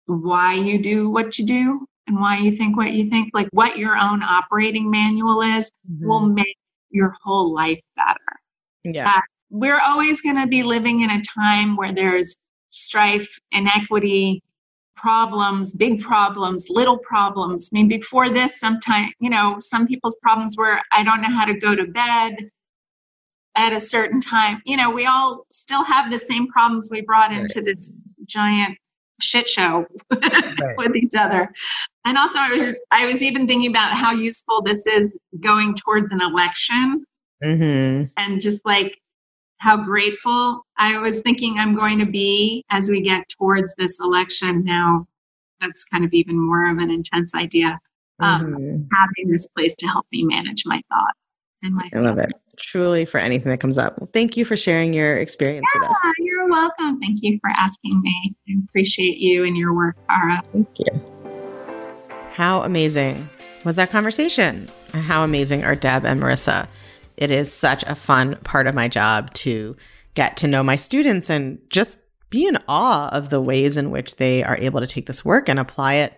why you do what you do and why you think what you think, like what your own operating manual is, will make your whole life better. Yeah. We're always going to be living in a time where there's strife, inequity, problems, big problems, little problems. I mean, before this, sometimes, some people's problems were, I don't know how to go to bed at a certain time. We all still have the same problems we brought into this giant shit show with each other. And also I was even thinking about how useful this is going towards an election, and just like how grateful I was thinking I'm going to be as we get towards this election. Now that's kind of even more of an intense idea, having this place to help me manage my thoughts and my I love it. Truly, for anything that comes up. Well, thank you for sharing your experience with us. You're welcome. Thank you for asking me. I appreciate you and your work, Cara. Thank you. How amazing was that conversation? And how amazing are Deb and Marissa? It is such a fun part of my job to get to know my students and just be in awe of the ways in which they are able to take this work and apply it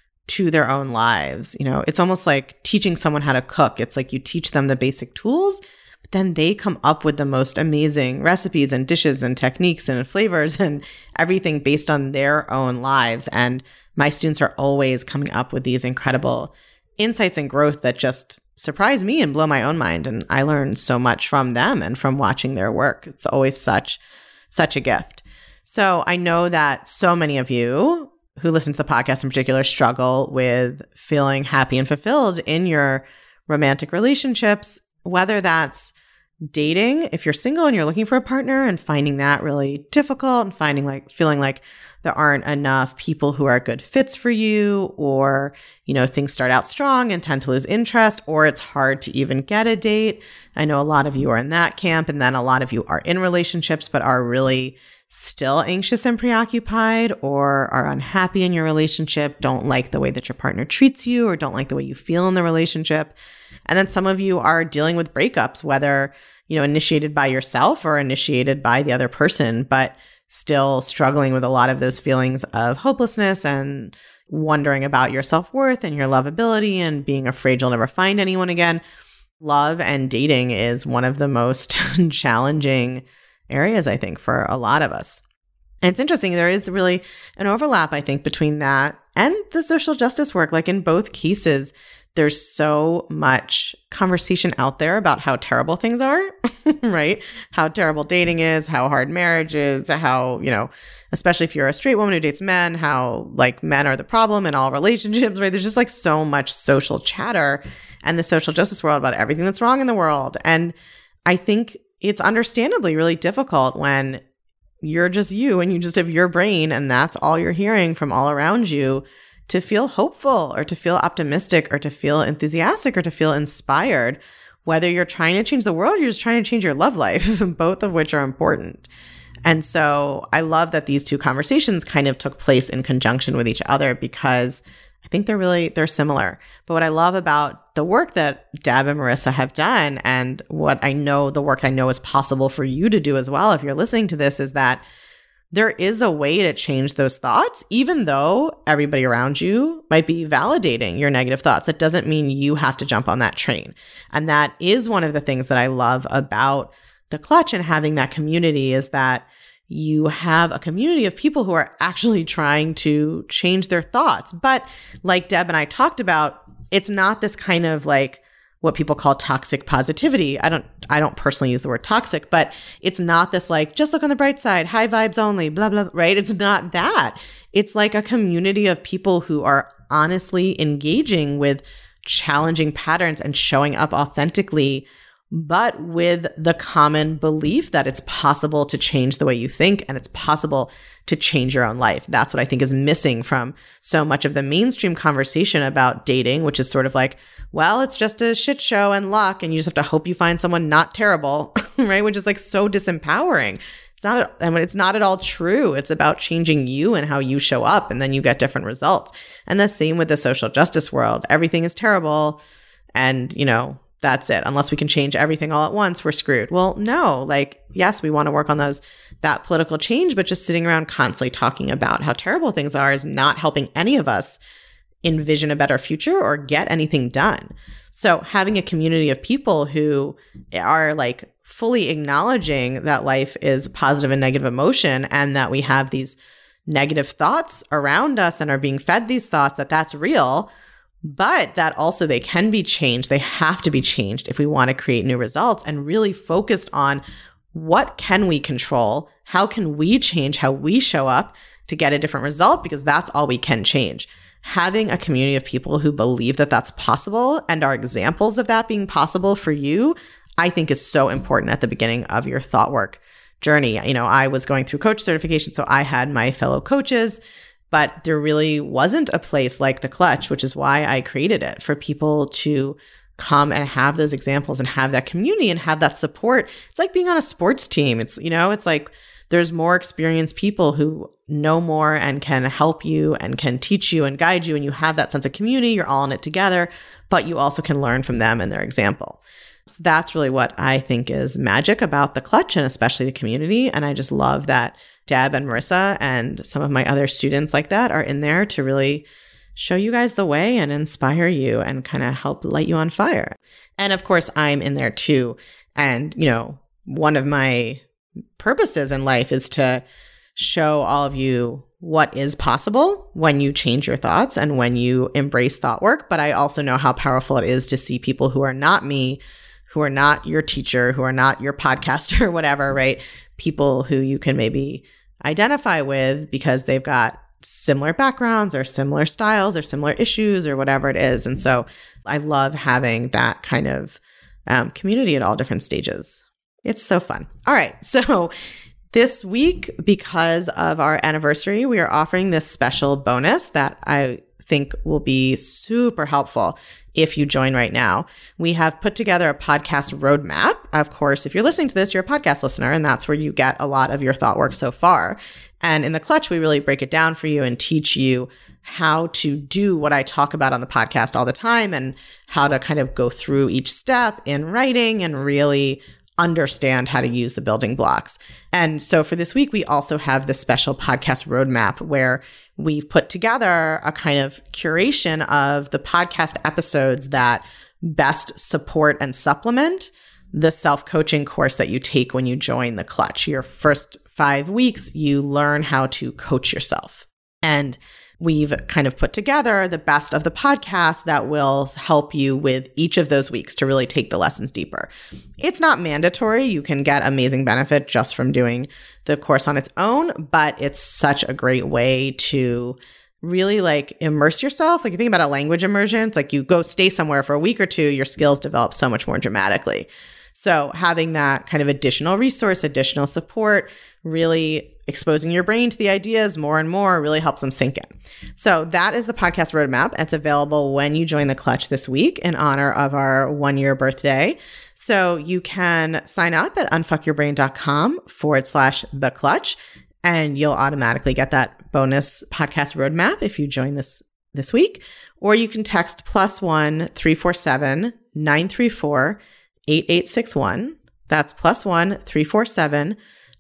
to their own lives. It's almost like teaching someone how to cook. It's like you teach them the basic tools, but then they come up with the most amazing recipes and dishes and techniques and flavors and everything based on their own lives. And my students are always coming up with these incredible insights and growth that just surprise me and blow my own mind. And I learn so much from them and from watching their work. It's always such a gift. So I know that so many of you who listen to the podcast in particular struggle with feeling happy and fulfilled in your romantic relationships, whether that's dating, if you're single and you're looking for a partner and finding that really difficult and feeling like there aren't enough people who are good fits for you, or, things start out strong and tend to lose interest, or it's hard to even get a date. I know a lot of you are in that camp, and then a lot of you are in relationships but are really still anxious and preoccupied, or are unhappy in your relationship, don't like the way that your partner treats you, or don't like the way you feel in the relationship. And then some of you are dealing with breakups, whether, initiated by yourself or initiated by the other person, but still struggling with a lot of those feelings of hopelessness and wondering about your self-worth and your lovability and being afraid you'll never find anyone again. Love and dating is one of the most challenging areas, I think, for a lot of us. And it's interesting, there is really an overlap, I think, between that and the social justice work. Like in both cases, there's so much conversation out there about how terrible things are, right? How terrible dating is, how hard marriage is, how, especially if you're a straight woman who dates men, how like men are the problem in all relationships, right? There's just like so much social chatter and the social justice world about everything that's wrong in the world. And I think it's understandably really difficult when you're just you and you just have your brain and that's all you're hearing from all around you, to feel hopeful or to feel optimistic or to feel enthusiastic or to feel inspired, whether you're trying to change the world or you're just trying to change your love life, both of which are important. And so I love that these two conversations kind of took place in conjunction with each other, because I think they're similar. But what I love about the work that Deb and Marissa have done, and the work I know is possible for you to do as well if you're listening to this, is that there is a way to change those thoughts, even though everybody around you might be validating your negative thoughts. It doesn't mean you have to jump on that train. And that is one of the things that I love about the Clutch and having that community, is that you have a community of people who are actually trying to change their thoughts. But like Deb and I talked about, it's not this kind of like what people call toxic positivity. I don't personally use the word toxic, but it's not this like, just look on the bright side, high vibes only, blah, blah, right? It's not that. It's like a community of people who are honestly engaging with challenging patterns and showing up authentically, but with the common belief that it's possible to change the way you think and it's possible to change your own life. That's what I think is missing from so much of the mainstream conversation about dating, which is sort of like, well, it's just a shit show and luck, and you just have to hope you find someone not terrible, right? Which is like so disempowering. It's not at all true. It's about changing you and how you show up, and then you get different results. And the same with the social justice world. Everything is terrible, and that's it. Unless we can change everything all at once, we're screwed. Well, no, like, yes, we want to work on that political change, but just sitting around constantly talking about how terrible things are is not helping any of us envision a better future or get anything done. So having a community of people who are like fully acknowledging that life is positive and negative emotion, and that we have these negative thoughts around us and are being fed these thoughts, that's real, but that also they can be changed. They have to be changed if we want to create new results, and really focused on what can we control? How can we change how we show up to get a different result? Because that's all we can change. Having a community of people who believe that that's possible and are examples of that being possible for you, I think is so important at the beginning of your thought work journey. You know, I was going through coach certification, so I had my fellow coaches, but there really wasn't a place like the Clutch, which is why I created it, for people to come and have those examples and have that community and have that support. It's like being on a sports team. It's like there's more experienced people who know more and can help you and can teach you and guide you, and you have that sense of community. You're all in it together, but you also can learn from them and their example. So that's really what I think is magic about the Clutch, and especially the community. And I just love that Deb and Marissa and some of my other students like that are in there to really show you guys the way and inspire you and kind of help light you on fire. And of course, I'm in there too. And, you know, one of my purposes in life is to show all of you what is possible when you change your thoughts and when you embrace thought work. But I also know how powerful it is to see people who are not me, who are not your teacher, who are not your podcaster or whatever, right? People who you can maybe identify with because they've got similar backgrounds or similar styles or similar issues or whatever it is. And so I love having that kind of community at all different stages. It's so fun. All right. So this week, because of our anniversary, we are offering this special bonus that I think will be super helpful if you join right now. We have put together a podcast roadmap. Of course, if you're listening to this, you're a podcast listener, and that's where you get a lot of your thought work so far. And in the Clutch, we really break it down for you and teach you how to do what I talk about on the podcast all the time, and how to kind of go through each step in writing and really understand how to use the building blocks. And so for this week, we also have this special podcast roadmap where we've put together a kind of curation of the podcast episodes that best support and supplement the self-coaching course that you take when you join the Clutch. Your first 5 weeks, you learn how to coach yourself. And we've kind of put together the best of the podcast that will help you with each of those weeks to really take the lessons deeper. It's not mandatory. You can get amazing benefit just from doing the course on its own, but it's such a great way to really like immerse yourself. Like you think about a language immersion, it's like you go stay somewhere for a week or two, your skills develop so much more dramatically. So having that kind of additional resource, additional support, really exposing your brain to the ideas more and more really helps them sink in. So that is the podcast roadmap. It's available when you join the Clutch this week in honor of our 1-year birthday. So you can sign up at unfuckyourbrain.com/the Clutch, and you'll automatically get that bonus podcast roadmap if you join this week. Or you can text +1 347 934 8861. That's +1 347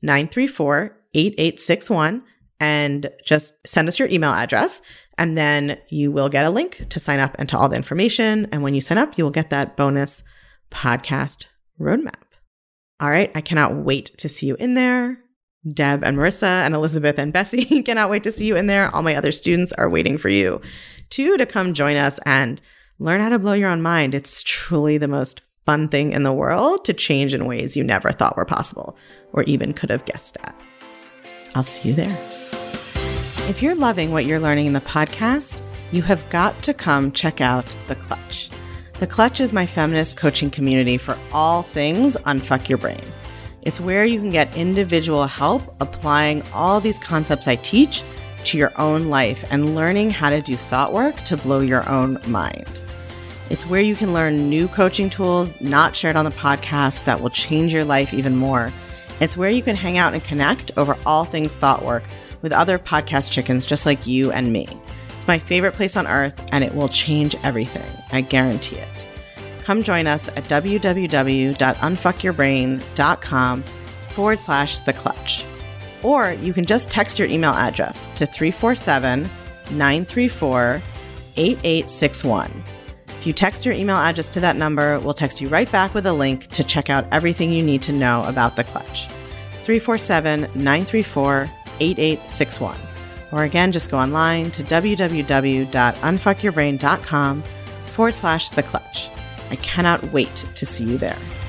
934 8861, and just send us your email address, and then you will get a link to sign up and to all the information. And when you sign up, you will get that bonus podcast roadmap. All right. I cannot wait to see you in there. Deb and Marissa and Elizabeth and Bessie cannot wait to see you in there. All my other students are waiting for you to come join us and learn how to blow your own mind. It's truly the most fun thing in the world to change in ways you never thought were possible or even could have guessed at. I'll see you there. If you're loving what you're learning in the podcast, you have got to come check out The Clutch. The Clutch is my feminist coaching community for all things Unfuck Your Brain. It's where you can get individual help applying all these concepts I teach to your own life and learning how to do thought work to blow your own mind. It's where you can learn new coaching tools not shared on the podcast that will change your life even more. It's where you can hang out and connect over all things thought work with other podcast chickens just like you and me. It's my favorite place on earth, and it will change everything. I guarantee it. come join us at www.unfuckyourbrain.com/The Clutch. Or you can just text your email address to 347-934-8861. If you text your email address to that number, we'll text you right back with a link to check out everything you need to know about The Clutch. 347-934-8861. Or again, just go online to www.unfuckyourbrain.com/The Clutch. I cannot wait to see you there.